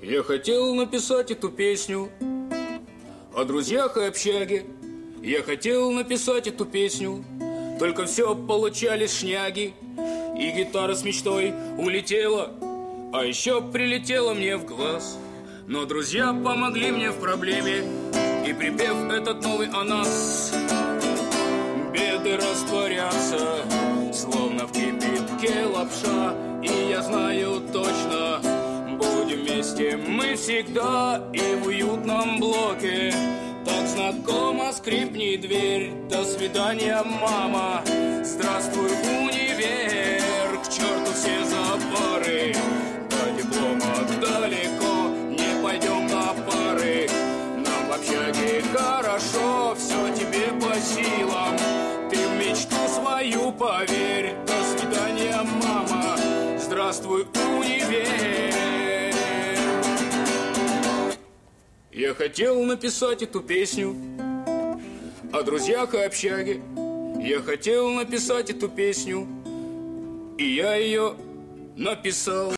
Я хотел написать эту песню о друзьях и общаге. Я хотел написать эту песню, только все получались шняги. И гитара с мечтой улетела, а еще прилетела мне в глаз. Но друзья помогли мне в проблеме, и припев этот новый о нас. Беды растворятся, словно в кипятке лапша. И я знаю точно, будем вместе мы всегда. И в уютном блоке так знакомо скрипнет дверь. До свидания, мама, здравствуй, универ. К черту все запары, до диплома далеко. Не пойдем на пары, нам в общаге хорошо. Все тебе по силам, ты в мечту свою поверь. До свидания, мама, здравствуй, универ. Я хотел написать эту песню о друзьях и общаге. Я хотел написать эту песню, и я ее написал.